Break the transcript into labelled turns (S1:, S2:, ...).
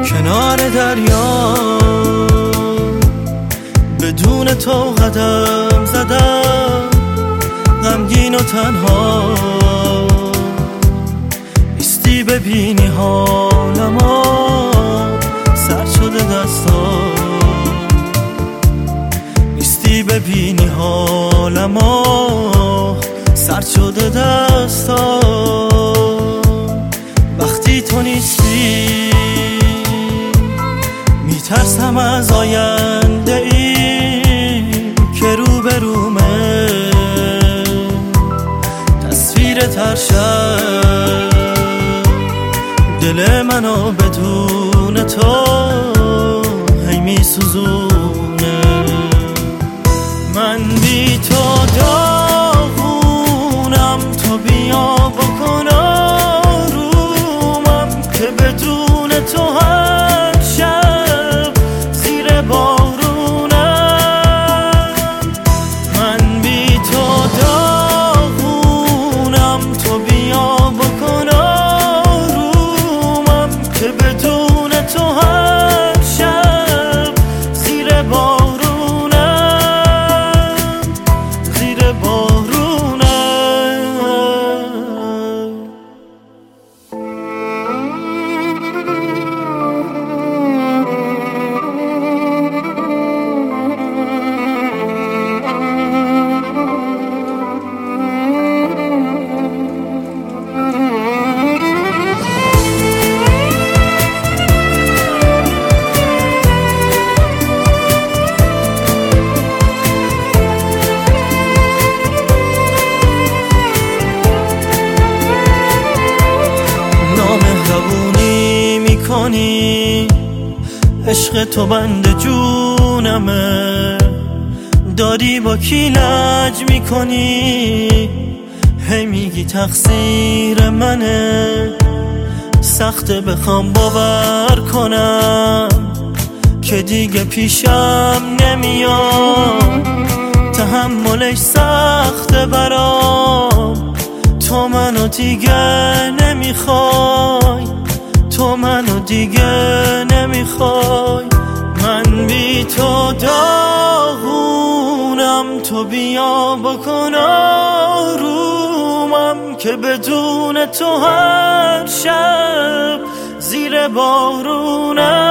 S1: کنار دریا بدون تو قدم زدم، غمگین و تنها نیستی ببینی حالمو، سر شده دستا نیستی ببینی حالمو، سر شده دستا. وقتی تو نیستی میترسم از آینده ای که رو به رومه، تصویر ترشد دل منو بدون تو هی میسوزونه. من بی تو داغونم، تو بیا بکن آرومم که بدون تو هر شب زیر بارونم. من بی تو داغونم، تو بیا بکن آرومم که بدون تو هر شب زیر بارونم، زیر بارونم. نامهربونی میکنی، عشق تو بند جونمه، داری با کی لج میکنی، هی میگی تقصیر منه. سخته بخوام باور کنم که دیگه پیشم نمیاد، تحملش سخته برام، تو منو دیگه نمیخوای، تو منو دیگه نمیخوای. من بی تو داغونم، تو بیا بکن آرومم که بدون تو هر شب زیر بارونم.